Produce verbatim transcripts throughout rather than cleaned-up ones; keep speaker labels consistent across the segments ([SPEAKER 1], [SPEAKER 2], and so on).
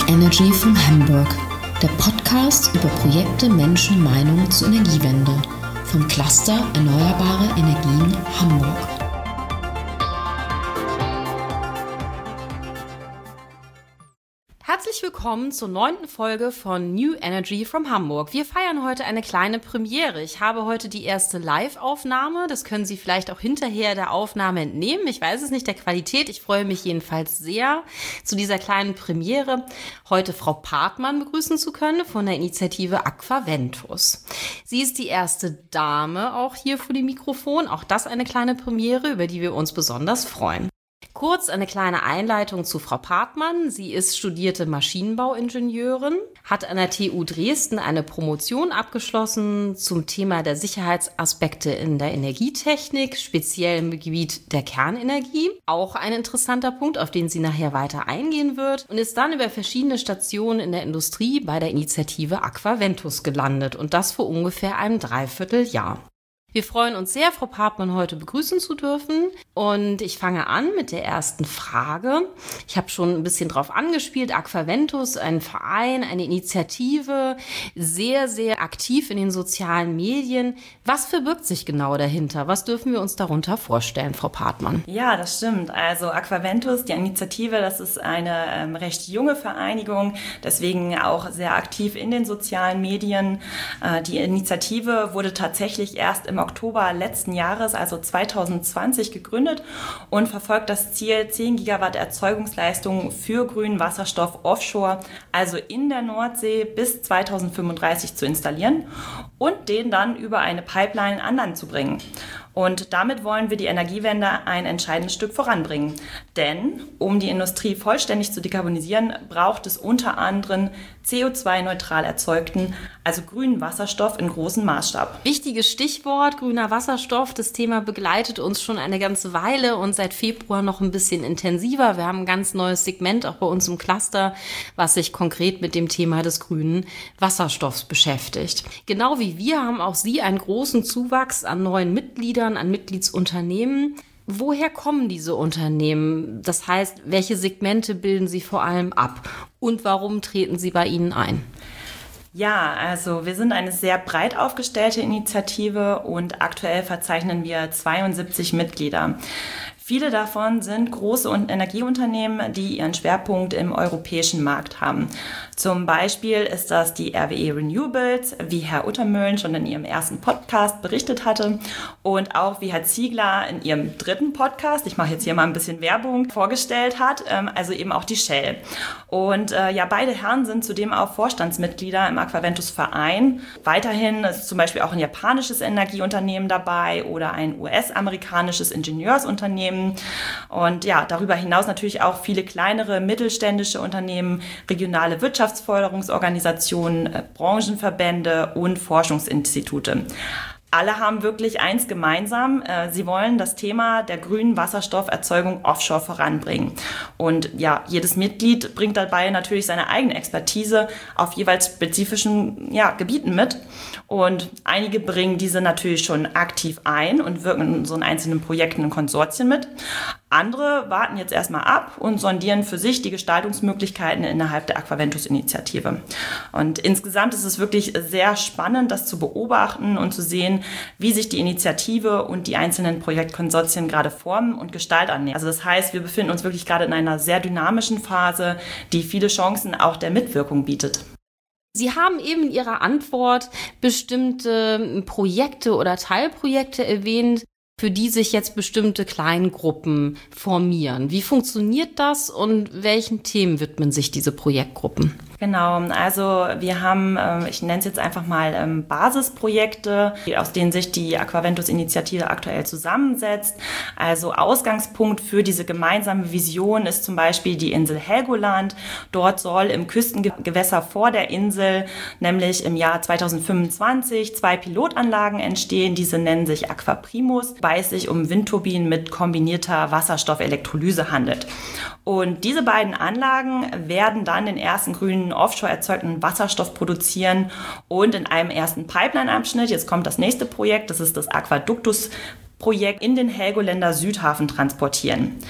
[SPEAKER 1] Energy from Hamburg, der Podcast über Projekte, Menschen, Meinungen zur Energiewende vom Cluster Erneuerbare Energien Hamburg.
[SPEAKER 2] Herzlich willkommen zur neunten Folge von New Energy from Hamburg. Wir feiern heute eine kleine Premiere. Ich habe heute die erste Live-Aufnahme. Das können Sie vielleicht auch hinterher der Aufnahme entnehmen. Ich weiß es nicht, der Qualität. Ich freue mich jedenfalls sehr, zu dieser kleinen Premiere heute Frau Partmann begrüßen zu können von der Initiative Aquaventus. Sie ist die erste Dame auch hier vor dem Mikrofon. Auch das eine kleine Premiere, über die wir uns besonders freuen. Kurz eine kleine Einleitung zu Frau Partmann. Sie ist studierte Maschinenbauingenieurin, hat an der T U Dresden eine Promotion abgeschlossen zum Thema der Sicherheitsaspekte in der Energietechnik, speziell im Gebiet der Kernenergie. Auch ein interessanter Punkt, auf den sie nachher weiter eingehen wird, und ist dann über verschiedene Stationen in der Industrie bei der Initiative Aquaventus gelandet, und das vor ungefähr einem Dreivierteljahr. Wir freuen uns sehr, Frau Partmann heute begrüßen zu dürfen, und ich fange an mit der ersten Frage. Ich habe schon ein bisschen drauf angespielt. Aquaventus, ein Verein, eine Initiative, sehr, sehr aktiv in den sozialen Medien. Was verbirgt sich genau dahinter? Was dürfen wir uns darunter vorstellen, Frau Partmann?
[SPEAKER 3] Ja, das stimmt. Also Aquaventus, die Initiative, das ist eine ähm, recht junge Vereinigung, deswegen auch sehr aktiv in den sozialen Medien. Äh, die Initiative wurde tatsächlich erst im Oktober letzten Jahres, also zwanzig zwanzig, gegründet und verfolgt das Ziel, zehn Gigawatt Erzeugungsleistung für grünen Wasserstoff offshore, also in der Nordsee, bis zweitausendfünfunddreißig zu installieren und den dann über eine Pipeline an Land zu bringen. Und damit wollen wir die Energiewende ein entscheidendes Stück voranbringen. Denn um die Industrie vollständig zu dekarbonisieren, braucht es unter anderem C O zwei neutral erzeugten, also grünen Wasserstoff in großem Maßstab.
[SPEAKER 2] Wichtiges Stichwort, grüner Wasserstoff. Das Thema begleitet uns schon eine ganze Weile und seit Februar noch ein bisschen intensiver. Wir haben ein ganz neues Segment auch bei uns im Cluster, was sich konkret mit dem Thema des grünen Wasserstoffs beschäftigt. Genau wie wir haben auch Sie einen großen Zuwachs an neuen Mitgliedern, an Mitgliedsunternehmen. Woher kommen diese Unternehmen? Das heißt, welche Segmente bilden sie vor allem ab? Und warum treten sie bei Ihnen ein?
[SPEAKER 3] Ja, also wir sind eine sehr breit aufgestellte Initiative und aktuell verzeichnen wir zweiundsiebzig Mitglieder. Viele davon sind große Energieunternehmen, die ihren Schwerpunkt im europäischen Markt haben. Zum Beispiel ist das die R W E Renewables, wie Herr Uttermöhlen schon in ihrem ersten Podcast berichtet hatte, und auch wie Herr Ziegler in ihrem dritten Podcast, ich mache jetzt hier mal ein bisschen Werbung, vorgestellt hat, also eben auch die Shell. Und äh, ja, beide Herren sind zudem auch Vorstandsmitglieder im Aquaventus Verein. Weiterhin ist zum Beispiel auch ein japanisches Energieunternehmen dabei oder ein U S-amerikanisches Ingenieursunternehmen. Und ja, darüber hinaus natürlich auch viele kleinere mittelständische Unternehmen, regionale Wirtschaftsförderungsorganisationen, Branchenverbände und Forschungsinstitute. Alle haben wirklich eins gemeinsam, sie wollen das Thema der grünen Wasserstofferzeugung offshore voranbringen. Und ja, jedes Mitglied bringt dabei natürlich seine eigene Expertise auf jeweils spezifischen ja, Gebieten mit. Und einige bringen diese natürlich schon aktiv ein und wirken in so einzelnen Projekten und Konsortien mit. Andere warten jetzt erstmal ab und sondieren für sich die Gestaltungsmöglichkeiten innerhalb der Aquaventus-Initiative. Und insgesamt ist es wirklich sehr spannend, das zu beobachten und zu sehen, wie sich die Initiative und die einzelnen Projektkonsortien gerade formen und Gestalt annehmen. Also das heißt, wir befinden uns wirklich gerade in einer sehr dynamischen Phase, die viele Chancen auch der Mitwirkung bietet.
[SPEAKER 2] Sie haben eben in Ihrer Antwort bestimmte Projekte oder Teilprojekte erwähnt, für die sich jetzt bestimmte Kleingruppen formieren. Wie funktioniert das und welchen Themen widmen sich diese Projektgruppen?
[SPEAKER 3] Genau, also wir haben, ich nenne es jetzt einfach mal Basisprojekte, aus denen sich die Aquaventus-Initiative aktuell zusammensetzt. Also Ausgangspunkt für diese gemeinsame Vision ist zum Beispiel die Insel Helgoland. Dort soll im Küstengewässer vor der Insel, nämlich im Jahr zweitausendfünfundzwanzig, zwei Pilotanlagen entstehen. Diese nennen sich Aquaprimus, wobei es sich um Windturbinen mit kombinierter Wasserstoffelektrolyse handelt. Und diese beiden Anlagen werden dann den ersten grünen offshore erzeugten Wasserstoff produzieren und in einem ersten Pipeline-Abschnitt, jetzt kommt das nächste Projekt, das ist das Aquaductus Projekt, in den Helgoländer Südhafen transportieren.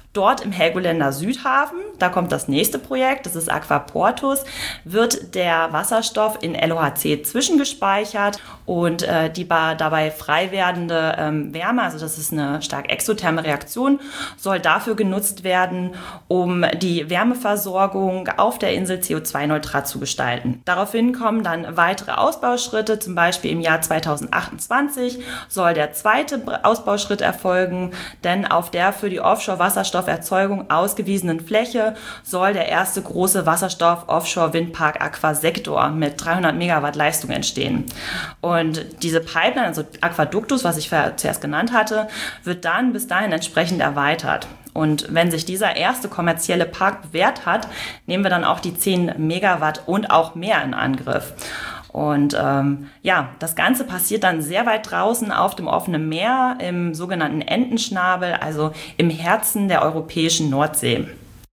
[SPEAKER 3] Dort im Helgoländer Südhafen, da kommt das nächste Projekt, das ist Aquaportus, wird der Wasserstoff in L O H C zwischengespeichert und äh, die dabei frei werdende ähm, Wärme, also das ist eine stark exotherme Reaktion, soll dafür genutzt werden, um die Wärmeversorgung auf der Insel C O zwei neutral zu gestalten. Daraufhin kommen dann weitere Ausbauschritte, zum Beispiel im Jahr zweitausendachtundzwanzig soll der zweite Ausbauschritt erfolgen, denn auf der für die Offshore-Wasserstoff Erzeugung ausgewiesenen Fläche soll der erste große Wasserstoff-Offshore-Windpark Aquasector mit dreihundert Megawatt Leistung entstehen. Und diese Pipeline, also Aquaductus, was ich zuerst genannt hatte, wird dann bis dahin entsprechend erweitert. Und wenn sich dieser erste kommerzielle Park bewährt hat, nehmen wir dann auch die zehn Megawatt und auch mehr in Angriff. Und ähm, ja, das Ganze passiert dann sehr weit draußen auf dem offenen Meer, im sogenannten Entenschnabel, also im Herzen der europäischen Nordsee.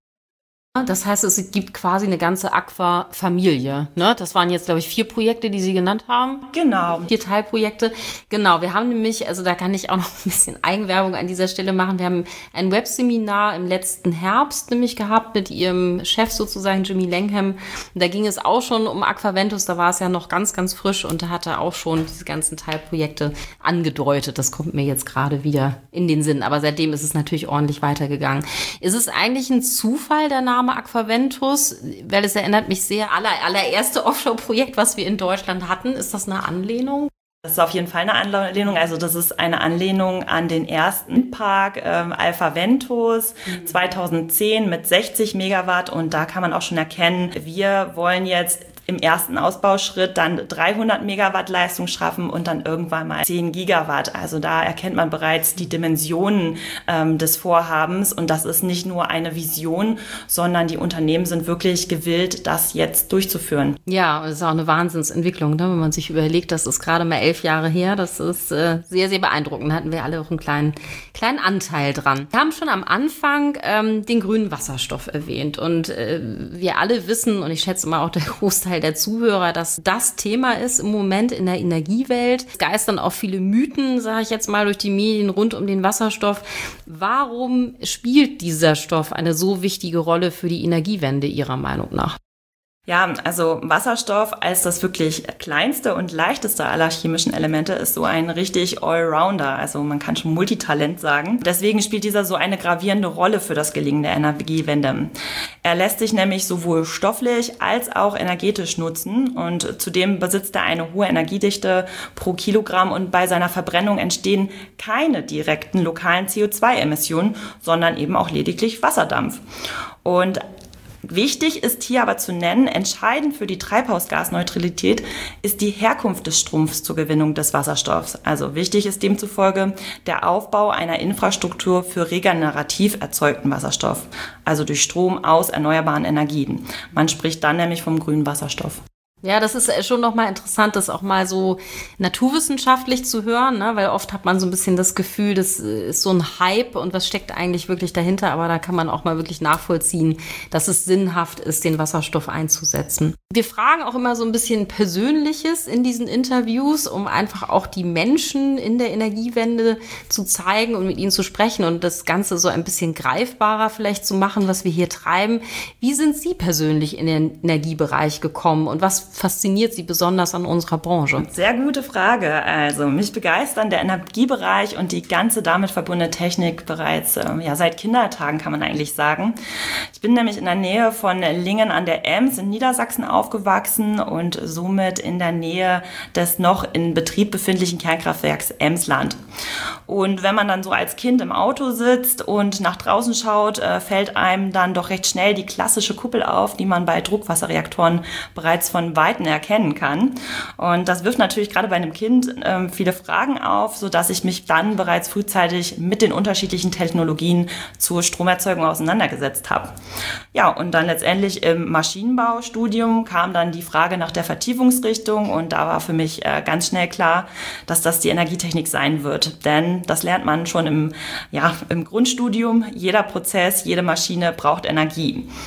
[SPEAKER 2] Das heißt, es gibt quasi eine ganze Aqua-Familie, ne? Das waren jetzt, glaube ich, vier Projekte, die Sie genannt haben.
[SPEAKER 3] Genau.
[SPEAKER 2] Vier Teilprojekte. Genau, wir haben nämlich, also da kann ich auch noch ein bisschen Eigenwerbung an dieser Stelle machen. Wir haben ein Webseminar im letzten Herbst nämlich gehabt mit Ihrem Chef sozusagen, Jimmy Langham. Und da ging es auch schon um Aquaventus, da war es ja noch ganz, ganz frisch und da hat er auch schon diese ganzen Teilprojekte angedeutet. Das kommt mir jetzt gerade wieder in den Sinn. Aber seitdem ist es natürlich ordentlich weitergegangen. Ist es eigentlich ein Zufall, der Name Aquaventus, weil es erinnert mich sehr, aller, allererste Offshore-Projekt, was wir in Deutschland hatten. Ist das eine Anlehnung?
[SPEAKER 3] Das ist auf jeden Fall eine Anlehnung. Also das ist eine Anlehnung an den ersten Park ähm, Alphaventus mhm. zweitausendzehn mit sechzig Megawatt. Und da kann man auch schon erkennen, wir wollen jetzt im ersten Ausbauschritt dann dreihundert Megawatt Leistung schaffen und dann irgendwann mal zehn Gigawatt. Also da erkennt man bereits die Dimensionen ähm, des Vorhabens. Und das ist nicht nur eine Vision, sondern die Unternehmen sind wirklich gewillt, das jetzt durchzuführen.
[SPEAKER 2] Ja, und es ist auch eine Wahnsinnsentwicklung, ne? Wenn man sich überlegt, das ist gerade mal elf Jahre her. Das ist äh, sehr, sehr beeindruckend. Da hatten wir alle auch einen kleinen, kleinen Anteil dran. Wir haben schon am Anfang ähm, den grünen Wasserstoff erwähnt. Und äh, wir alle wissen, und ich schätze mal auch der Großteil der Zuhörer, dass das Thema ist im Moment in der Energiewelt. Es geistern auch viele Mythen, sage ich jetzt mal, durch die Medien rund um den Wasserstoff. Warum spielt dieser Stoff eine so wichtige Rolle für die Energiewende Ihrer Meinung nach?
[SPEAKER 3] Ja, also Wasserstoff als das wirklich kleinste und leichteste aller chemischen Elemente ist so ein richtig Allrounder, also man kann schon Multitalent sagen. Deswegen spielt dieser so eine gravierende Rolle für das Gelingen der Energiewende. Er lässt sich nämlich sowohl stofflich als auch energetisch nutzen und zudem besitzt er eine hohe Energiedichte pro Kilogramm und bei seiner Verbrennung entstehen keine direkten lokalen C O zwei Emissionen, sondern eben auch lediglich Wasserdampf. Und wichtig ist hier aber zu nennen, entscheidend für die Treibhausgasneutralität ist die Herkunft des Stroms zur Gewinnung des Wasserstoffs. Also wichtig ist demzufolge der Aufbau einer Infrastruktur für regenerativ erzeugten Wasserstoff, also durch Strom aus erneuerbaren Energien. Man spricht dann nämlich vom grünen Wasserstoff.
[SPEAKER 2] Ja, das ist schon nochmal interessant, das auch mal so naturwissenschaftlich zu hören, ne? Weil oft hat man so ein bisschen das Gefühl, das ist so ein Hype und was steckt eigentlich wirklich dahinter, aber da kann man auch mal wirklich nachvollziehen, dass es sinnhaft ist, den Wasserstoff einzusetzen. Wir fragen auch immer so ein bisschen Persönliches in diesen Interviews, um einfach auch die Menschen in der Energiewende zu zeigen und mit ihnen zu sprechen und das Ganze so ein bisschen greifbarer vielleicht zu machen, was wir hier treiben. Wie sind Sie persönlich in den Energiebereich gekommen und was fasziniert Sie besonders an unserer Branche?
[SPEAKER 3] Sehr gute Frage. Also mich begeistern der Energiebereich und die ganze damit verbundene Technik bereits äh, ja, seit Kindertagen, kann man eigentlich sagen. Ich bin nämlich in der Nähe von Lingen an der Ems in Niedersachsen aufgewachsen und somit in der Nähe des noch in Betrieb befindlichen Kernkraftwerks Emsland. Und wenn man dann so als Kind im Auto sitzt und nach draußen schaut, äh, fällt einem dann doch recht schnell die klassische Kuppel auf, die man bei Druckwasserreaktoren bereits von Weiten erkennen kann. Und das wirft natürlich gerade bei einem Kind äh, viele Fragen auf, sodass ich mich dann bereits frühzeitig mit den unterschiedlichen Technologien zur Stromerzeugung auseinandergesetzt habe. Ja, und dann letztendlich im Maschinenbaustudium kam dann die Frage nach der Vertiefungsrichtung und da war für mich äh, ganz schnell klar, dass das die Energietechnik sein wird. Denn das lernt man schon im, ja, im Grundstudium. Jeder Prozess, jede Maschine braucht Energie.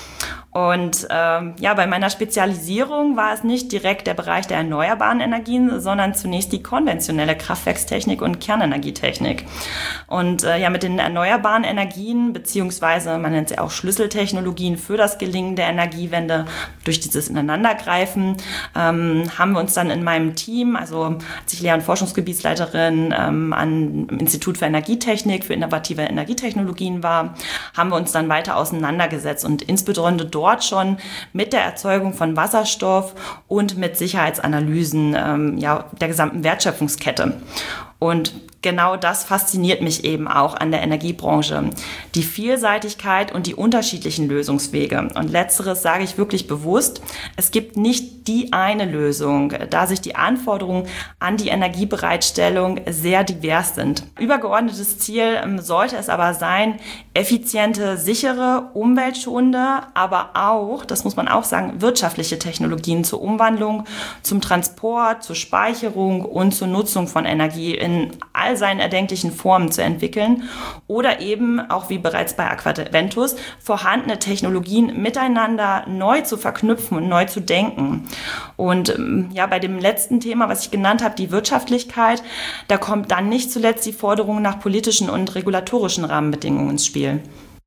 [SPEAKER 3] Und ähm, ja, bei meiner Spezialisierung war es nicht direkt der Bereich der erneuerbaren Energien, sondern zunächst die konventionelle Kraftwerkstechnik und Kernenergietechnik. Und äh, ja, mit den erneuerbaren Energien, beziehungsweise man nennt sie auch Schlüsseltechnologien für das Gelingen der Energiewende durch dieses Ineinandergreifen, ähm, haben wir uns dann in meinem Team, also als ich Lehr- und Forschungsgebietsleiterin ähm, am Institut für Energietechnik, für innovative Energietechnologien war, haben wir uns dann weiter auseinandergesetzt und insbesondere dort schon mit der Erzeugung von Wasserstoff und mit Sicherheitsanalysen ähm, ja, der gesamten Wertschöpfungskette. Und genau das fasziniert mich eben auch an der Energiebranche. Die Vielseitigkeit und die unterschiedlichen Lösungswege. Und letzteres sage ich wirklich bewusst. Es gibt nicht die eine Lösung, da sich die Anforderungen an die Energiebereitstellung sehr divers sind. Übergeordnetes Ziel sollte es aber sein, effiziente, sichere, umweltschonende, aber auch, das muss man auch sagen, wirtschaftliche Technologien zur Umwandlung, zum Transport, zur Speicherung und zur Nutzung von Energie in all seinen erdenklichen Formen zu entwickeln oder eben, auch wie bereits bei Aquaventus, vorhandene Technologien miteinander neu zu verknüpfen und neu zu denken. Und ja, bei dem letzten Thema, was ich genannt habe, die Wirtschaftlichkeit, da kommt dann nicht zuletzt die Forderung nach politischen und regulatorischen Rahmenbedingungen ins Spiel.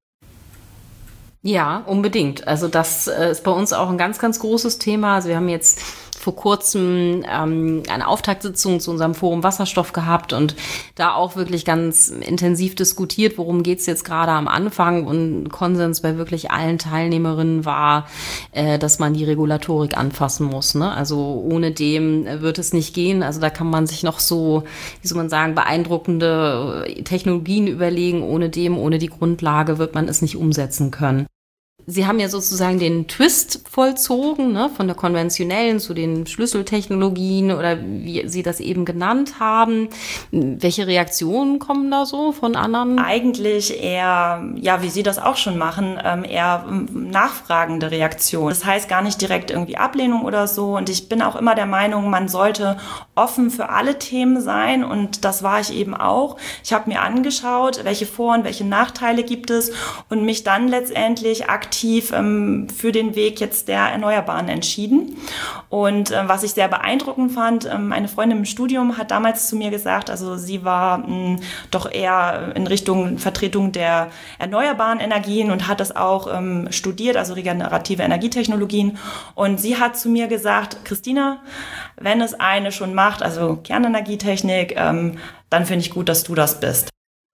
[SPEAKER 2] Ja, unbedingt. Also das äh, ist bei uns auch ein ganz, ganz großes Thema. Also wir haben jetzt vor kurzem ähm, eine Auftaktsitzung zu unserem Forum Wasserstoff gehabt und da auch wirklich ganz intensiv diskutiert, worum geht's jetzt gerade am Anfang. Und Konsens bei wirklich allen Teilnehmerinnen war, äh, dass man die Regulatorik anfassen muss. Ne? Also ohne dem wird es nicht gehen. Also da kann man sich noch so, wie soll man sagen, beeindruckende Technologien überlegen. Ohne dem, ohne die Grundlage wird man es nicht umsetzen können. Sie haben ja sozusagen den Twist vollzogen, ne, von der konventionellen zu den Schlüsseltechnologien oder wie Sie das eben genannt haben. Welche Reaktionen kommen da so von anderen?
[SPEAKER 3] Eigentlich eher, ja, wie Sie das auch schon machen, eher nachfragende Reaktionen. Das heißt gar nicht direkt irgendwie Ablehnung oder so. Und ich bin auch immer der Meinung, man sollte offen für alle Themen sein. Und das war ich eben auch. Ich habe mir angeschaut, welche Vor- und welche Nachteile gibt es und mich dann letztendlich aktiv ähm, für den Weg jetzt der Erneuerbaren entschieden. Und äh, was ich sehr beeindruckend fand, ähm, eine Freundin im Studium hat damals zu mir gesagt, also sie war mh, doch eher in Richtung Vertretung der erneuerbaren Energien und hat das auch ähm, studiert, also regenerative Energietechnologien. Und sie hat zu mir gesagt, Christina, wenn es eine schon macht, also Kernenergietechnik, ähm, dann finde ich gut, dass du das bist.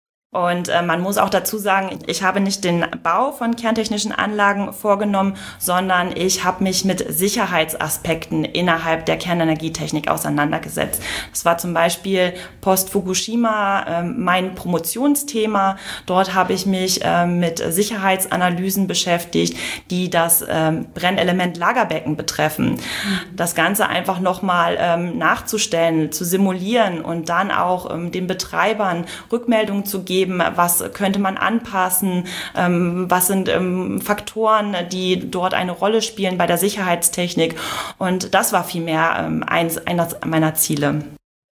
[SPEAKER 3] Und äh, man muss auch dazu sagen, ich habe nicht den Bau von kerntechnischen Anlagen vorgenommen, sondern ich habe mich mit Sicherheitsaspekten innerhalb der Kernenergietechnik auseinandergesetzt. Das war zum Beispiel Post-Fukushima äh, mein Promotionsthema. Dort habe ich mich äh, mit Sicherheitsanalysen beschäftigt, die das äh, Brennelement Lagerbecken betreffen. Das Ganze einfach nochmal ähm, nachzustellen, zu simulieren und dann auch ähm, den Betreibern Rückmeldungen zu geben, was könnte man anpassen, ähm, was sind ähm, Faktoren, die dort eine Rolle spielen bei der Sicherheitstechnik. Und das war vielmehr ähm, eins, eines meiner Ziele.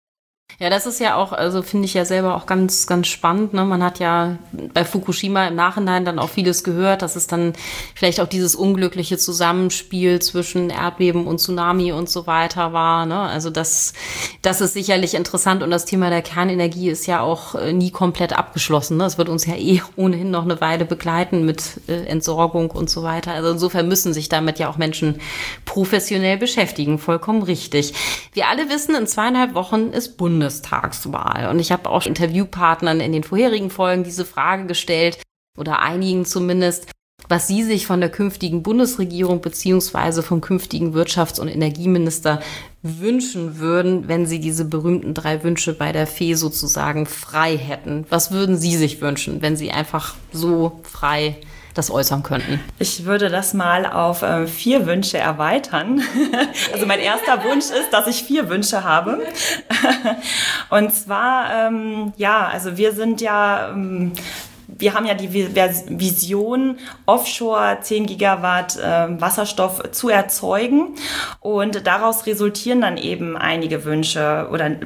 [SPEAKER 2] Ja, das ist ja auch, also finde ich ja selber auch ganz, ganz spannend. Ne? Man hat ja bei Fukushima im Nachhinein dann auch vieles gehört, dass es dann vielleicht auch dieses unglückliche Zusammenspiel zwischen Erdbeben und Tsunami und so weiter war. Ne? Also das, das ist sicherlich interessant und das Thema der Kernenergie ist ja auch nie komplett abgeschlossen. Ne? Es wird uns ja eh ohnehin noch eine Weile begleiten mit äh, Entsorgung und so weiter. Also insofern müssen sich damit ja auch Menschen professionell beschäftigen. Vollkommen richtig. Wir alle wissen, in zweieinhalb Wochen ist Bundes Bundestagswahl. Und ich habe auch Interviewpartnern in den vorherigen Folgen diese Frage gestellt, oder einigen zumindest, was sie sich von der künftigen Bundesregierung beziehungsweise vom künftigen Wirtschafts- und Energieminister wünschen würden, wenn sie diese berühmten drei Wünsche bei der Fee sozusagen frei hätten. Was würden Sie sich wünschen, wenn Sie einfach so frei das äußern könnten?
[SPEAKER 3] Ich würde das mal auf äh, vier Wünsche erweitern. Also mein erster Wunsch ist, dass ich vier Wünsche habe. Und zwar, ähm, ja, also wir sind ja... Ähm, Wir haben ja die Vision, offshore zehn Gigawatt äh, Wasserstoff zu erzeugen. Und daraus resultieren dann eben einige Wünsche oder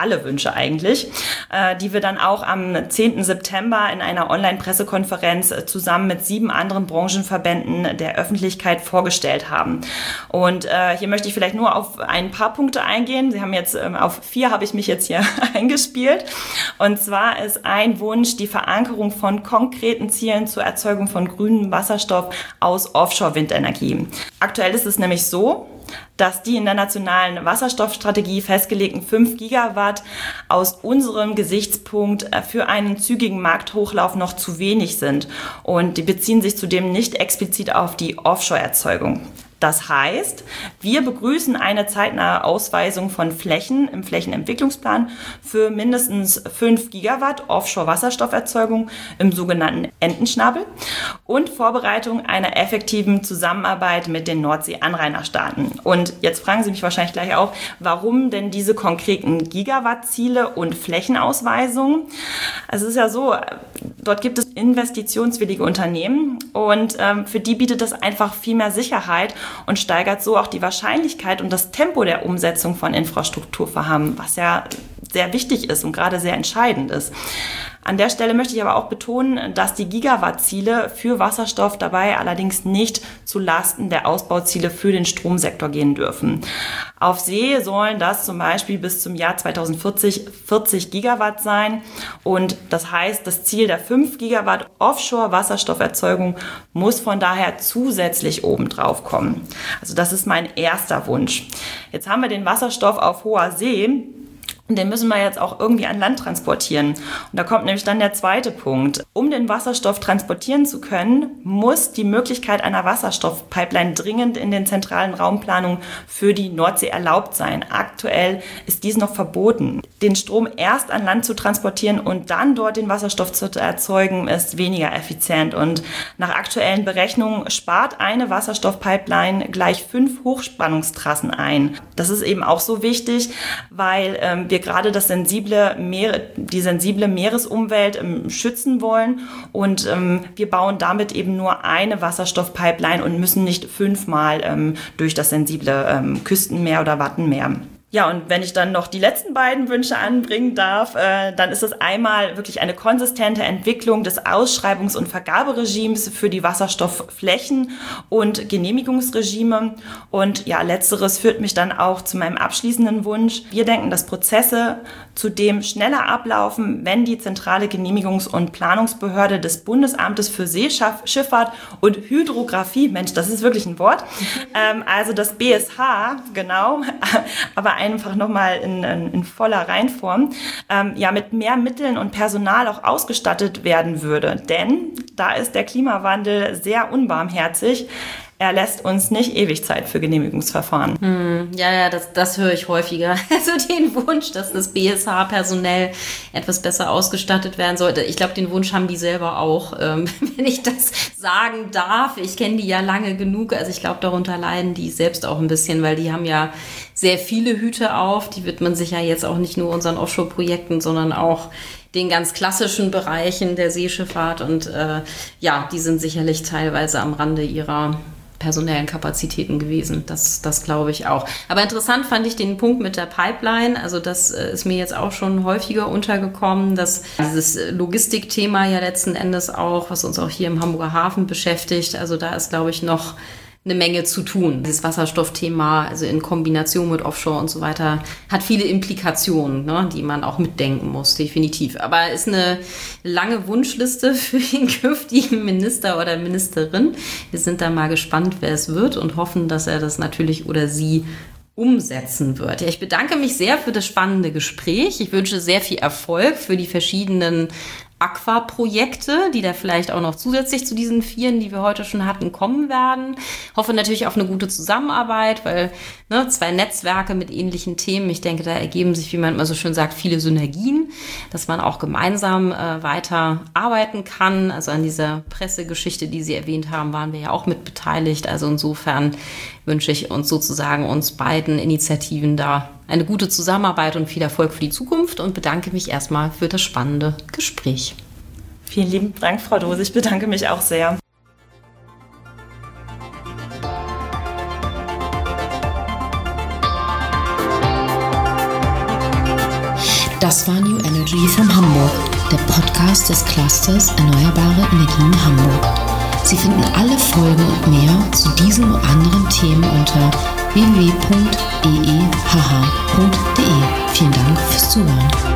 [SPEAKER 3] alle Wünsche eigentlich, äh, die wir dann auch am zehnten September in einer Online-Pressekonferenz äh, zusammen mit sieben anderen Branchenverbänden der Öffentlichkeit vorgestellt haben. Und äh, hier möchte ich vielleicht nur auf ein paar Punkte eingehen. Sie haben jetzt, ähm, auf vier habe ich mich jetzt hier eingespielt. Und zwar ist ein Wunsch die Verankerung von konkreten Zielen zur Erzeugung von grünem Wasserstoff aus Offshore-Windenergie. Aktuell ist es nämlich so, dass die in der nationalen Wasserstoffstrategie festgelegten fünf Gigawatt aus unserem Gesichtspunkt für einen zügigen Markthochlauf noch zu wenig sind. Und die beziehen sich zudem nicht explizit auf die Offshore-Erzeugung. Das heißt, wir begrüßen eine zeitnahe Ausweisung von Flächen im Flächenentwicklungsplan für mindestens fünf Gigawatt Offshore-Wasserstofferzeugung im sogenannten Entenschnabel und Vorbereitung einer effektiven Zusammenarbeit mit den Nordsee-Anrainerstaaten. Und jetzt fragen Sie mich wahrscheinlich gleich auch, warum denn diese konkreten Gigawatt-Ziele und Flächenausweisungen? Also es ist ja so, dort gibt es investitionswillige Unternehmen und ähm, für die bietet das einfach viel mehr Sicherheit und steigert so auch die Wahrscheinlichkeit und das Tempo der Umsetzung von Infrastrukturvorhaben, was ja sehr wichtig ist und gerade sehr entscheidend ist. An der Stelle möchte ich aber auch betonen, dass die Gigawatt-Ziele für Wasserstoff dabei allerdings nicht zu Lasten der Ausbauziele für den Stromsektor gehen dürfen. Auf See sollen das zum Beispiel bis zum Jahr zweitausendvierzig vierzig Gigawatt sein und das heißt, das Ziel der fünf Gigawatt Offshore-Wasserstofferzeugung muss von daher zusätzlich obendrauf kommen. Also das ist mein erster Wunsch. Jetzt haben wir den Wasserstoff auf hoher See. Und den müssen wir jetzt auch irgendwie an Land transportieren. Und da kommt nämlich dann der zweite Punkt. Um den Wasserstoff transportieren zu können, muss die Möglichkeit einer Wasserstoffpipeline dringend in den zentralen Raumplanungen für die Nordsee erlaubt sein. Aktuell ist dies noch verboten. Den Strom erst an Land zu transportieren und dann dort den Wasserstoff zu erzeugen, ist weniger effizient. Und nach aktuellen Berechnungen spart eine Wasserstoffpipeline gleich fünf Hochspannungstrassen ein. Das ist eben auch so wichtig, weil ähm, wir gerade das sensible Meer, die sensible Meeresumwelt ähm, schützen wollen und ähm, wir bauen damit eben nur eine Wasserstoffpipeline und müssen nicht fünfmal ähm, durch das sensible ähm, Küstenmeer oder Wattenmeer. Ja, und wenn ich dann noch die letzten beiden Wünsche anbringen darf, äh, dann ist es einmal wirklich eine konsistente Entwicklung des Ausschreibungs- und Vergaberegimes für die Wasserstoffflächen und Genehmigungsregime. Und ja, letzteres führt mich dann auch zu meinem abschließenden Wunsch. Wir denken, dass Prozesse zudem schneller ablaufen, wenn die zentrale Genehmigungs- und Planungsbehörde des Bundesamtes für Seeschifffahrt und Hydrographie, Mensch, das ist wirklich ein Wort, ähm, also das B S H, genau, aber einfach nochmal in, in, in voller Reinform, ähm, ja mit mehr Mitteln und Personal auch ausgestattet werden würde. Denn da ist der Klimawandel sehr unbarmherzig. Er lässt uns nicht ewig Zeit für Genehmigungsverfahren.
[SPEAKER 2] Hm, ja, ja, das, das höre ich häufiger. Also den Wunsch, dass das B S H personell etwas besser ausgestattet werden sollte. Ich glaube, den Wunsch haben die selber auch, ähm, wenn ich das sagen darf. Ich kenne die ja lange genug. Also ich glaube, darunter leiden die selbst auch ein bisschen, weil die haben ja sehr viele Hüte auf. Die widmen sich ja jetzt auch nicht nur unseren Offshore-Projekten, sondern auch den ganz klassischen Bereichen der Seeschifffahrt. Und äh, ja, die sind sicherlich teilweise am Rande ihrer personellen Kapazitäten gewesen. Das, das glaube ich auch. Aber interessant fand ich den Punkt mit der Pipeline. Also das ist mir jetzt auch schon häufiger untergekommen, dass dieses Logistikthema ja letzten Endes auch, was uns auch hier im Hamburger Hafen beschäftigt, also da ist, glaube ich, noch eine Menge zu tun. Dieses Wasserstoffthema, also in Kombination mit Offshore und so weiter, hat viele Implikationen, ne, die man auch mitdenken muss, definitiv. Aber ist eine lange Wunschliste für den künftigen Minister oder Ministerin. Wir sind da mal gespannt, wer es wird und hoffen, dass er das natürlich oder sie umsetzen wird. Ja, ich bedanke mich sehr für das spannende Gespräch. Ich wünsche sehr viel Erfolg für die verschiedenen Aqua-Projekte, die da vielleicht auch noch zusätzlich zu diesen vieren, die wir heute schon hatten, kommen werden. Hoffe natürlich auf eine gute Zusammenarbeit, weil ne, zwei Netzwerke mit ähnlichen Themen, ich denke, da ergeben sich, wie man immer so schön sagt, viele Synergien, dass man auch gemeinsam äh, weiter arbeiten kann. Also an dieser Pressegeschichte, die Sie erwähnt haben, waren wir ja auch mit beteiligt. Also insofern wünsche ich uns sozusagen uns beiden Initiativen da eine gute Zusammenarbeit und viel Erfolg für die Zukunft und bedanke mich erstmal für das spannende Gespräch.
[SPEAKER 3] Vielen lieben Dank, Frau Dose. Ich bedanke mich auch sehr.
[SPEAKER 1] Das war New Energy from Hamburg, der Podcast des Clusters Erneuerbare Energien Hamburg. Sie finden alle Folgen und mehr zu diesem und anderen Themen unter w w w punkt e e h h punkt d e. Vielen Dank fürs Zuhören.